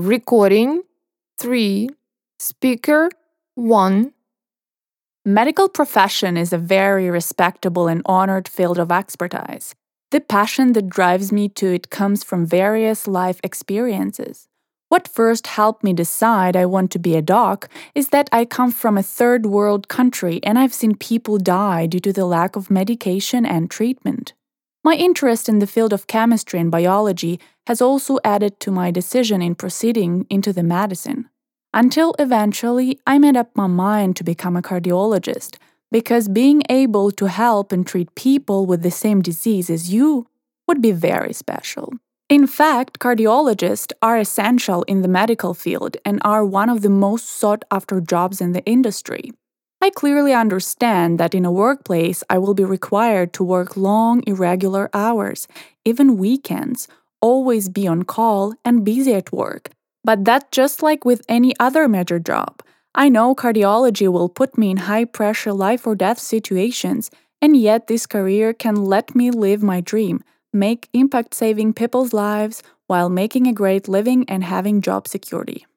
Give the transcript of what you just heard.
Recording 3. Speaker 1. Medical profession is a very respectable and honored field of expertise. The passion that drives me to it comes from various life experiences. What first helped me decide I want to be a doc is that I come from a third world country and I've seen people die due to the lack of medication and treatment. My interest in the field of chemistry and biology has also added to my decision in proceeding into the medicine. Until eventually, I made up my mind to become a cardiologist, because being able to help and treat people with the same disease as you would be very special. In fact, cardiologists are essential in the medical field and are one of the most sought-after jobs in the industry. I clearly understand that in a workplace I will be required to work long, irregular hours, even weekends, always be on call and busy at work. But that's just like with any other major job. I know cardiology will put me in high-pressure life or death situations, and yet this career can let me live my dream, make impact saving people's lives while making a great living and having job security.